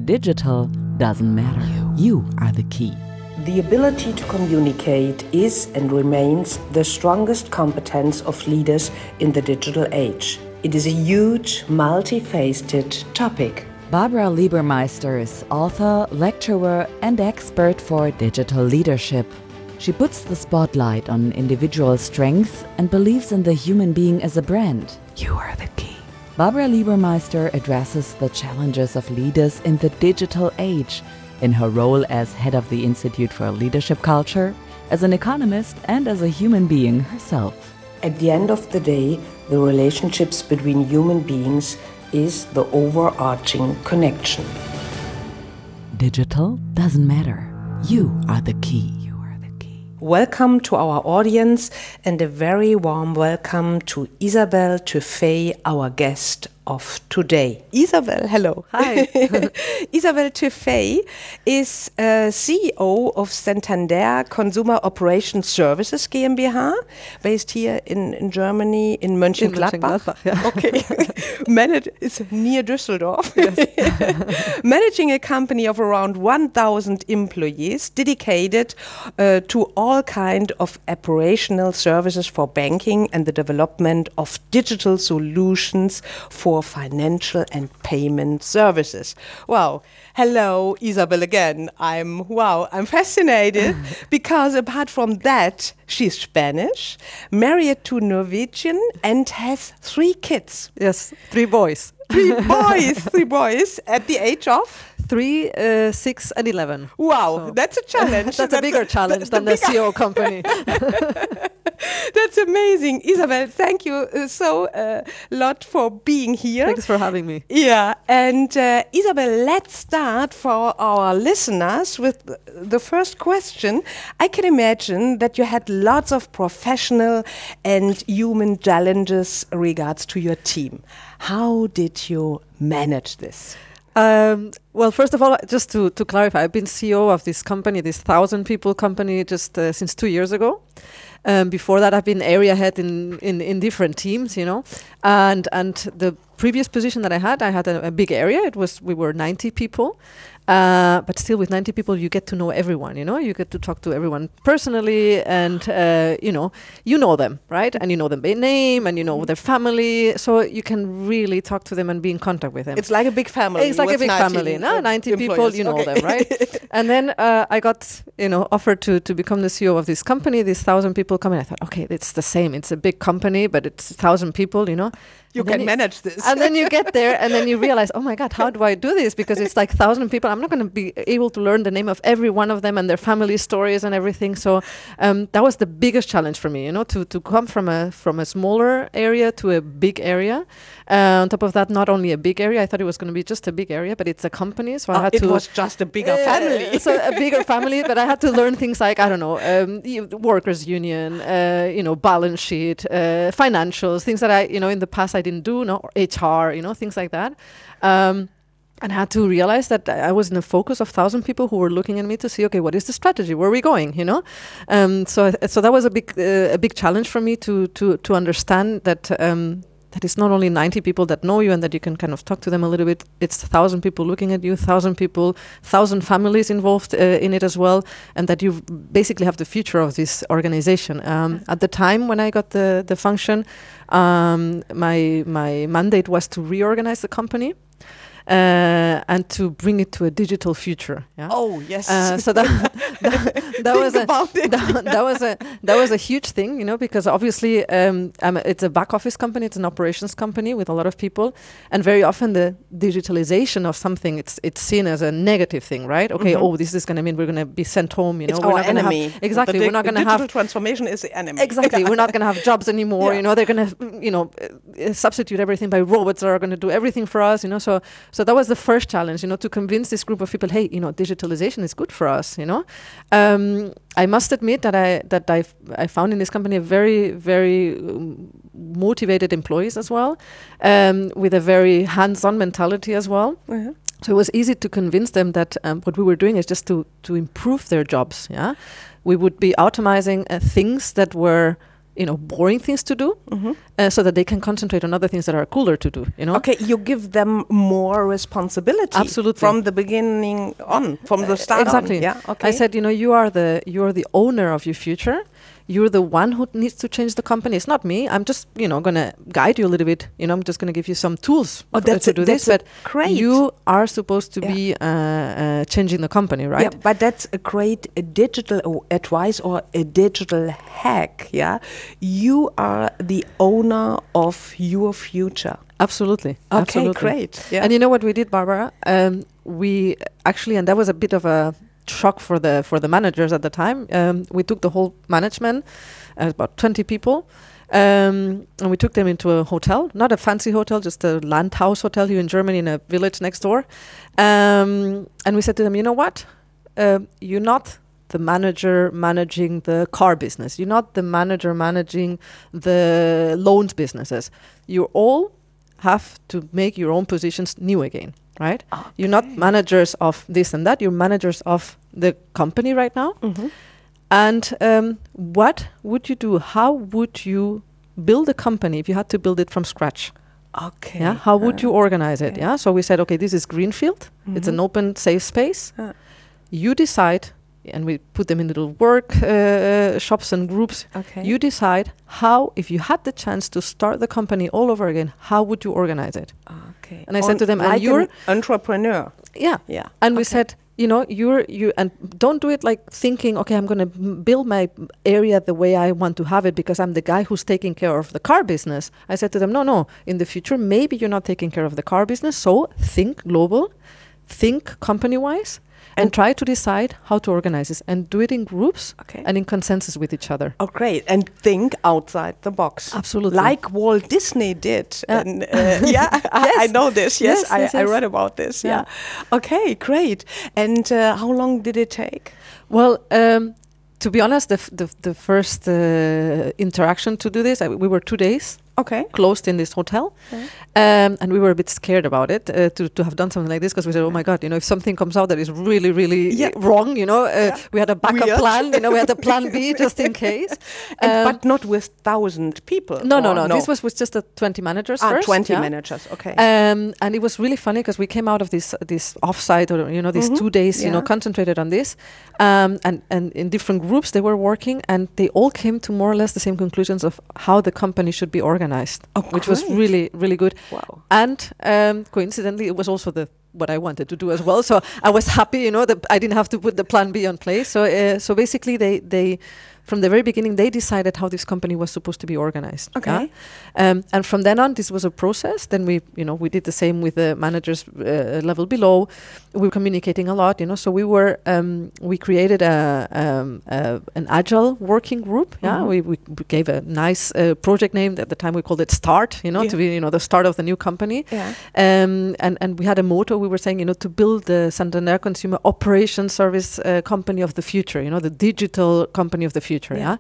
digital doesn't matter. You are the key. The ability to communicate is and remains the strongest competence of leaders in the digital age. It is a huge, multifaceted topic. Barbara Liebermeister is author, lecturer, and expert for digital leadership. She puts the spotlight on individual strength and believes in the human being as a brand. You are the key. Barbara Liebermeister addresses the challenges of leaders in the digital age in her role as head of the Institute for Leadership Culture, as an economist, and as a human being herself. At the end of the day, the relationships between human beings is the overarching connection. Digital doesn't matter. You are the key. Welcome to our audience and a very warm welcome to Isabel Teuffé, our guest of today. Isabel, hello. Hi. Isabel Teuffé is CEO of Santander Consumer Operations Services GmbH, based here in Germany, in Mönchengladbach. Yeah. Okay. It's near Düsseldorf. Yes. Managing a company of around 1,000 employees dedicated to all kind of operational services for banking and the development of digital solutions for financial and payment services. Wow. Hello, Isabel again. I'm fascinated because apart from that, she's Spanish, married to Norwegian and has 3 kids. Yes, 3 boys. 3 boys at the age of? 3, 6 and 11. Wow, So that's a challenge. That's a bigger challenge than the CEO company. That's amazing. Isabel, thank you so lot for being here. Thanks for having me. Yeah, and Isabel, let's start for our listeners with the first question. I can imagine that you had lots of professional and human challenges regards to your team. How did you manage this? Well, first of all, just to clarify, I've been CEO of this company, this 1,000 people company, just since 2 years ago. Before that, I've been area head in different teams, and the previous position that I had a big area. We were 90 people. But still, with 90 people, you get to know everyone, you get to talk to everyone personally, and, you know them, right? And you know them by name, and you know their family, so you can really talk to them and be in contact with them. It's like a big family. It's like a big family, 90 people, you know them, right? And then I got, offered to become the CEO of this company, this 1,000 people company. I thought, okay, it's the same. It's a big company, but it's 1,000 people, You can manage this. And then you get there and then you realize, oh my God, how do I do this? Because it's like 1,000 people. I'm not going to be able to learn the name of every one of them and their family stories and everything. So that was the biggest challenge for me, to come from a smaller area to a big area. On top of that, not only a big area, I thought it was going to be just a big area, but it's a company. So I had it was just a bigger family. So a bigger family, but I had to learn things like, I don't know, workers union, balance sheet, financials, things that I, in the past I didn't do, or HR, things like that. And I had to realize that I was in the focus of 1,000 people who were looking at me to see, okay, what is the strategy? Where are we going? So that was a big challenge for me to understand that that it's not only 90 people that know you and that you can kind of talk to them a little bit. It's 1,000 people looking at you, 1,000 people, 1,000 families involved in it as well, and that you basically have the future of this organization. At the time when I got the function, my mandate was to reorganize the company. And to bring it to a digital future. Yeah? Oh yes. So that was a huge thing, because obviously it's a back office company, it's an operations company with a lot of people, and very often the digitalization of something it's seen as a negative thing, right? Okay, this is going to mean we're going to be sent home. It's we're our not enemy. Exactly, we're not going to have digital transformation is the enemy. Exactly, we're not going to have jobs anymore. Yeah. They're going to substitute everything by robots that are going to do everything for us. So that was the first challenge, to convince this group of people, hey, digitalization is good for us, I must admit that I found in this company a very, very motivated employees as well, with a very hands-on mentality as well. Uh-huh. So it was easy to convince them that what we were doing is just to improve their jobs. Yeah, we would be automating things that were boring things to do, so that they can concentrate on other things that are cooler to do, Okay, you give them more responsibility. Absolutely. From the beginning on, from the start exactly. on. Yeah, okay. I said, you are the owner of your future. You're the one who needs to change the company. It's not me. I'm just, going to guide you a little bit. I'm just going to give you some tools to do this. But great. You are supposed to be changing the company, right? Yeah, but that's a great digital advice or a digital hack. Yeah, you are the owner of your future. Absolutely. Okay, absolutely. Great. Yeah. And you know what we did, Barbara? We actually, and that was a bit of a shock for the managers at the time. We took the whole management, about 20 people, and we took them into a hotel, not a fancy hotel, just a Landhaus hotel here in Germany in a village next door. And we said to them, you know what? You're not the manager managing the car business. You're not the manager managing the loans businesses. You all have to make your own positions new again. Right? Okay. You're not managers of this and that. You're managers of the company right now. And what would you do? How would you build a company if you had to build it from scratch? Okay. Yeah. How would you organize it? Yeah. So we said, okay, this is greenfield. It's an open, safe space. You decide, and we put them in little work shops and groups. Okay. You decide how, if you had the chance to start the company all over again, how would you organize it? Okay. And I said to them, like and you're an entrepreneur. Yeah. Yeah. And we said, you and don't do it like thinking, okay, I'm going to build my area the way I want to have it because I'm the guy who's taking care of the car business. I said to them, no, in the future, maybe you're not taking care of the car business. So think global, think company-wise, and try to decide how to organize this and do it in groups and in consensus with each other. Oh, great. And think outside the box. Absolutely. Like Walt Disney did. And, I know this. Yes, I read about this. Yeah. Okay, great. And how long did it take? Well, to be honest, the first interaction to do this, we were 2 days. Closed in this hotel. And we were a bit scared about it, to have done something like this, because we said, oh my God, if something comes out that is really, really wrong, we had a backup plan, we had a plan B just in case. But not with 1,000 people. No. This was with just 20 managers first. 20 managers, okay. And it was really funny because we came out of this offsite, or, these 2 days, concentrated on this. And in different groups they were working, and they all came to more or less the same conclusions of how the company should be organized. Which was really, really good. Wow. And coincidentally, it was also what I wanted to do as well. So I was happy, that I didn't have to put the plan B on place. So basically, they from the very beginning, they decided how this company was supposed to be organized. Okay. And from then on, this was a process. Then we did the same with the managers level below. We were communicating a lot, So we created an agile working group. Yeah. We gave a nice project name. At the time, we called it START. To be the start of the new company. Yeah. And we had a motto. We were saying, to build the Santander Consumer Operations Service company of the future. The digital company of the future.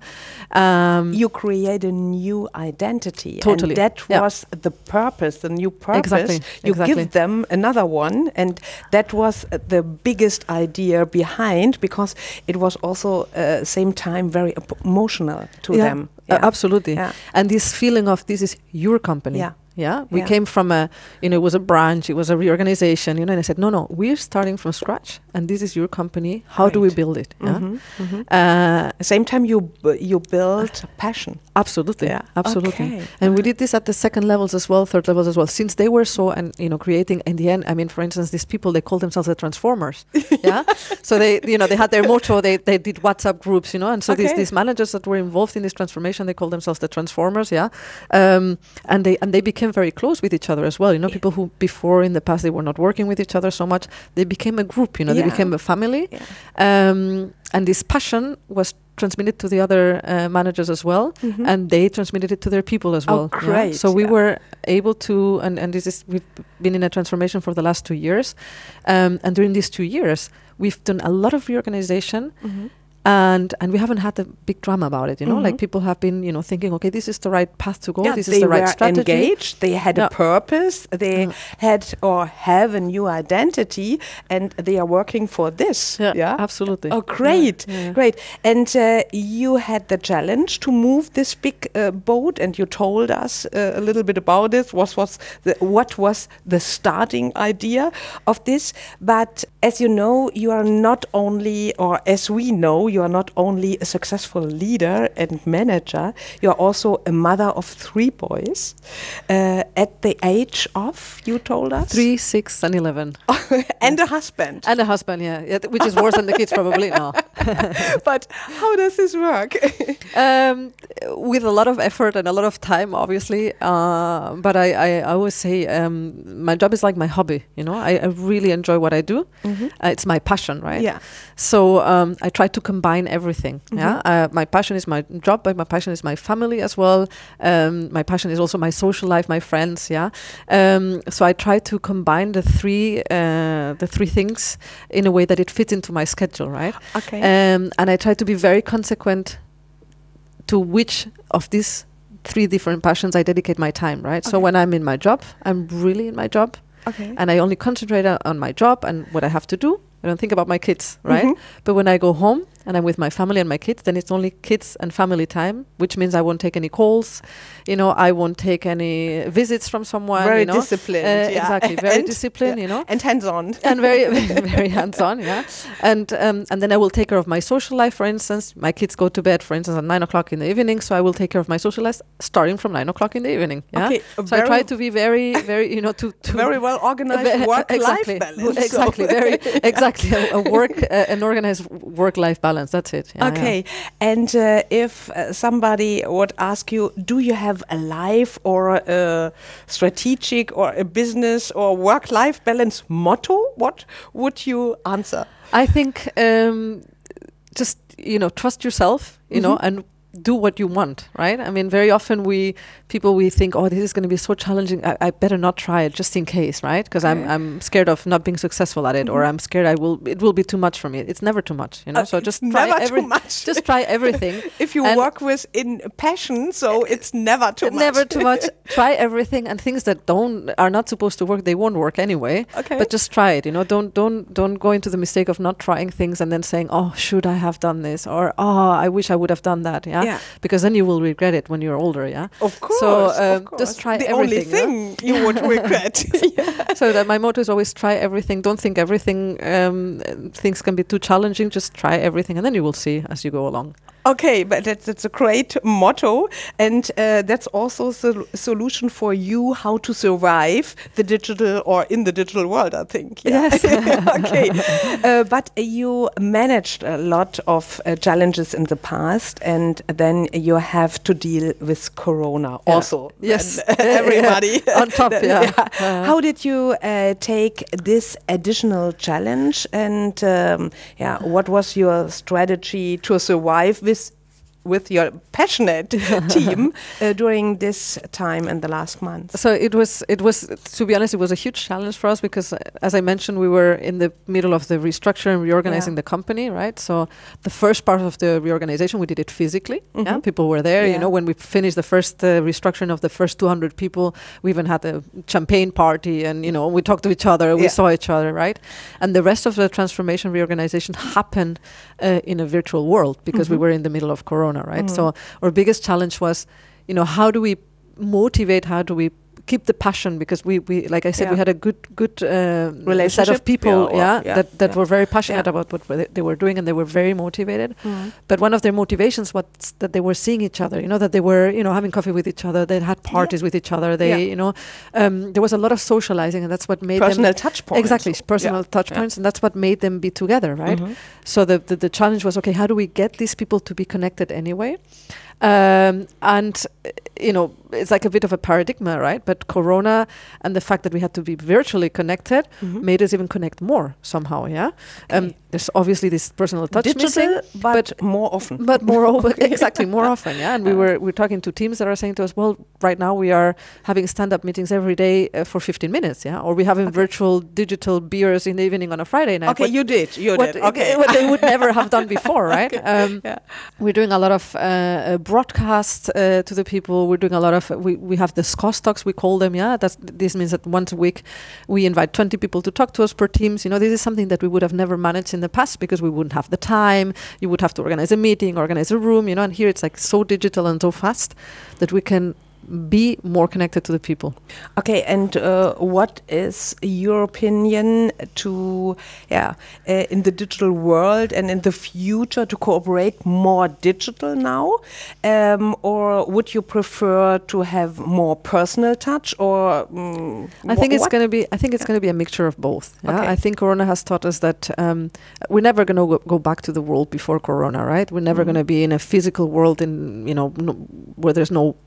You create a new identity. Totally. And that was the purpose, the new purpose. Exactly. You give them another one. And that was the biggest idea behind, because it was also same time very emotional to them. Absolutely. Yeah. And this feeling of this is your company. We came from it was a branch, it was a reorganization, and I said, no, we're starting from scratch, and this is your company. How do we build it? Same time, you build passion. Absolutely, absolutely. Okay. And we did this at the second levels as well, third levels as well, since they were so, creating in the end. I mean, for instance, these people, they call themselves the Transformers. So they, they had their motto. They did WhatsApp groups, and so these managers that were involved in this transformation, they called themselves the Transformers. And they became very close with each other as well. People who before in the past they were not working with each other so much, they became a group. They became a family. And this passion was transmitted to the other managers as well, and they transmitted it to their people as well. Oh, great! So we were able to, and we've been in a transformation for the last 2 years, and during these 2 years, we've done a lot of reorganization. and we haven't had a big drama about it. Like people have been, thinking, okay, this is the right path to go. This is the right strategy. They were engaged. They had a purpose. They had or have a new identity, and they are working for this. Yeah, absolutely. Oh, great, great. And you had the challenge to move this big boat, and you told us a little bit about it. What was the starting idea of this? But as you know, you are not only, or as we know, you are not only a successful leader and manager, you are also a mother of 3 boys at the age of, you told us? 3, 6, and 11. And a husband. And a husband, yeah, which is worse than the kids probably now. But how does this work? With a lot of effort and a lot of time, obviously. But I always say my job is like my hobby. I really enjoy what I do. It's my passion, right? Yeah. So I try to combine everything. Yeah. My passion is my job, but my passion is my family as well. My passion is also my social life, my friends. Yeah. So I try to combine the three things in a way that it fits into my schedule, right? Okay. And I try to be very consequent to which of these 3 different passions I dedicate my time, right? Okay. So when I'm in my job, I'm really in my job. Okay. And I only concentrate on my job and what I have to do. I don't think about my kids, right? But when I go home and I'm with my family and my kids, then it's only kids and family time, which means I won't take any calls. I won't take any visits from someone. Very disciplined. Exactly, very disciplined, And hands-on. And very, very hands-on, yeah. And then I will take care of my social life, for instance. My kids go to bed, for instance, at 9 o'clock in the evening, so I will take care of my social life starting from 9 o'clock in the evening. Yeah? Okay, so I try to be very, very, to very well organized work-life balance. Exactly, an organized work-life balance. That's it. Yeah, okay. Yeah. And if somebody would ask you, do you have a life or a strategic or a business or work-life balance motto? What would you answer? I think just, trust yourself, and do what you want, right? I mean, very often we think, oh, this is going to be so challenging. I better not try it just in case, right? Because I'm scared of not being successful at it, or I'm scared it will be too much for me. It's never too much, So just try just try everything. If you work with in passion, so it's never too much. Never too much. Try everything, and things that are not supposed to work, they won't work anyway. Okay. But just try it. Don't go into the mistake of not trying things and then saying, oh, should I have done this, or oh, I wish I would have done that. Yeah. Because then you will regret it when you're older, yeah? Of course. So just try the everything. The only thing you would regret. So that my motto is always try everything. Don't think everything, things can be too challenging. Just try everything, and then you will see as you go along. Okay, but that's a great motto, and that's also a solution for you how to survive the digital or in the digital world, I think. Yeah. Yes. Okay, but you managed a lot of challenges in the past, and then you have to deal with Corona also. Yes, everybody on top. Yeah. How did you take this additional challenge, and what was your strategy to survive with your passionate team during this time in the last month? So it was, to be honest, it was a huge challenge for us because, as I mentioned, we were in the middle of the restructure and reorganizing the company, right? So the first part of the reorganization, we did it physically. Yeah, people were there. When we finished the first restructuring of the first 200 people, we even had a champagne party, and we talked to each other, we saw each other, right? And the rest of the transformation reorganization happened in a virtual world because we were in the middle of Corona. Right. So our biggest challenge was, how do we motivate? How do we keep the passion? Because we like I said, we had a good set of people, that were very passionate about what they were doing, and they were very motivated. But one of their motivations was that they were seeing each other. That they were, having coffee with each other. They had parties with each other. They, there was a lot of socializing, and that's what made personal touch points. Exactly, personal touch points, and that's what made them be together, right? So the challenge was, okay, how do we get these people to be connected anyway? And it's like a bit of a paradigm, right? But Corona and the fact that we had to be virtually connected made us even connect more somehow, yeah? Okay. There's obviously this personal touch Digital, missing. but more often. But more exactly, more often, yeah? And we're talking to teams that are saying to us, well, right now we are having stand-up meetings every day for 15 minutes, yeah? Or we're having virtual digital beers in the evening on a Friday night. Okay, you did. Okay. What they would never have done before, right? We're doing a lot of broadcasts to the people. We're doing a lot of, we have the SCOS talks, we call them, yeah? This means that once a week we invite 20 people to talk to us per teams. This is something that we would have never managed in the past because we wouldn't have the time. You would have to organize a meeting, organize a room, and here it's like so digital and so fast that we can be more connected to the people. Okay, and what is your opinion to, in the digital world and in the future to cooperate more digital now? Or would you prefer to have more personal touch? Or I think it's going to be a mixture of both. Yeah? Okay. I think Corona has taught us that we're never going to go back to the world before Corona, right? We're never going to be in a physical world where there's no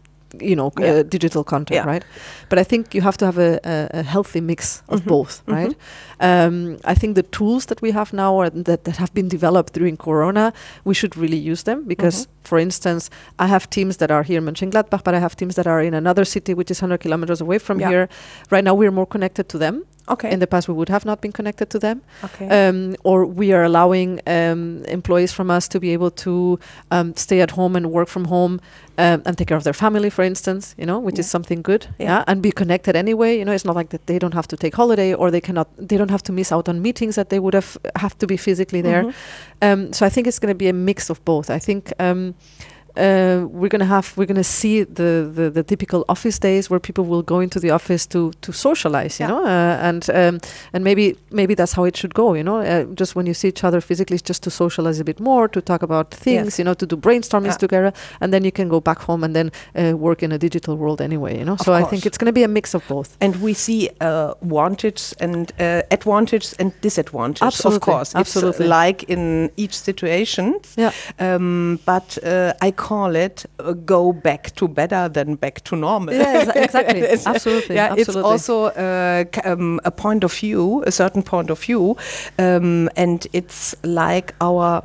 digital content, right? But I think you have to have a healthy mix of both, right? I think the tools that we have now that have been developed during Corona, we should really use them because, for instance, I have teams that are here in Mönchengladbach, but I have teams that are in another city which is 100 kilometers away from here. Right now, we're more connected to them. Okay. In the past, we would have not been connected to them. Okay. Or we are allowing employees from us to be able to stay at home and work from home and take care of their family, for instance, which is something good. Yeah. And be connected anyway. It's not like that they don't have to take holiday or they don't have to miss out on meetings that they would have to be physically there. So I think it's going to be a mix of both. I think we're gonna see the typical office days where people will go into the office to socialize, and maybe that's how it should go, just when you see each other physically, just to socialize a bit more, to talk about things, to do brainstormings together, and then you can go back home and then work in a digital world anyway, So I think it's going to be a mix of both. And we see advantages and disadvantages. Absolutely. Of course, absolutely. It's like in each situation. Yeah. But I call it go back to better than back to normal. Yeah, exactly. Absolutely. Yeah, absolutely. it's also a point of view, a certain point of view, and it's like our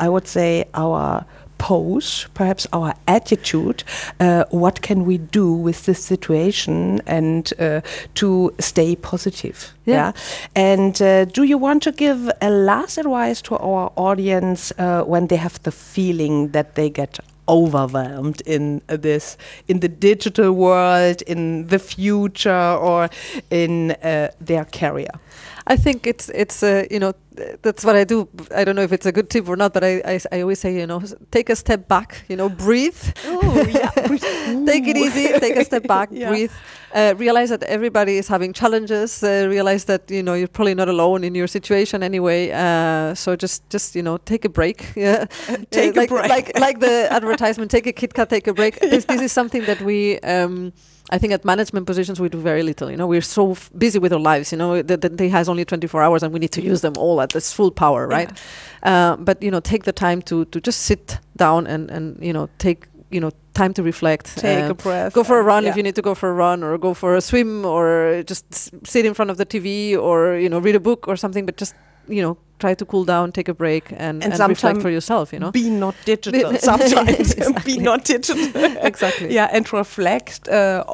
pose, perhaps our attitude. What can we do with this situation and to stay positive? Yeah. And do you want to give a last advice to our audience when they have the feeling that they get overwhelmed in the digital world, in the future, or in their career? I think it's that's what I do. I don't know if it's a good tip or not, but I always say, take a step back, breathe. Oh, yeah. Take it easy, take a step back, breathe. Realize that everybody is having challenges. Realize that, you're probably not alone in your situation anyway. So just take a break. Yeah. Take a break. Like the advertisement, take a Kit Kat, take a break. This is something that we... I think at management positions we do very little. We're so busy with our lives. The day has only 24 hours, and we need to use them all at its full power, right? Yeah. But take the time to just sit down and take time to reflect. Take a breath. Go for a run if you need to go for a run, or go for a swim, or just sit in front of the TV, or read a book or something. But just try to cool down, take a break, and reflect for yourself. Be not digital. Sometimes exactly. Be not digital. Exactly. Yeah, and reflect.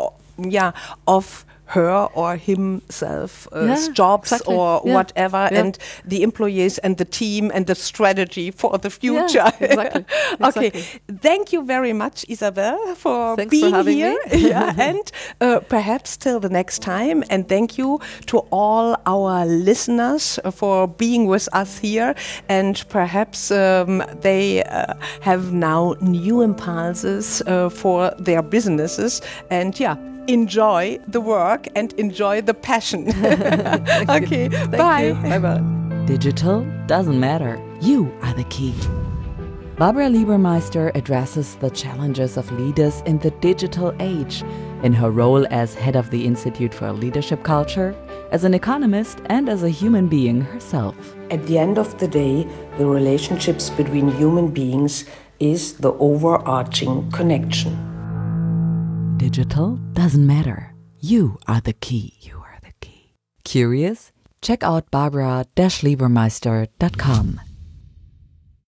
Of her or himself jobs or whatever, and the employees and the team and the strategy for the future. Yeah, exactly. Okay, thank you very much, Isabel, for Thanks being for having here. me. And perhaps till the next time. And thank you to all our listeners for being with us here. And perhaps they have now new impulses for their businesses. And enjoy the work and enjoy the passion. Okay, bye. Bye-bye. Digital doesn't matter. You are the key. Barbara Liebermeister addresses the challenges of leaders in the digital age in her role as head of the Institute for Leadership Culture, as an economist, and as a human being herself. At the end of the day, the relationships between human beings is the overarching connection. Digital doesn't matter. You are the key. You are the key. Curious? Check out Barbara-Liebermeister.com.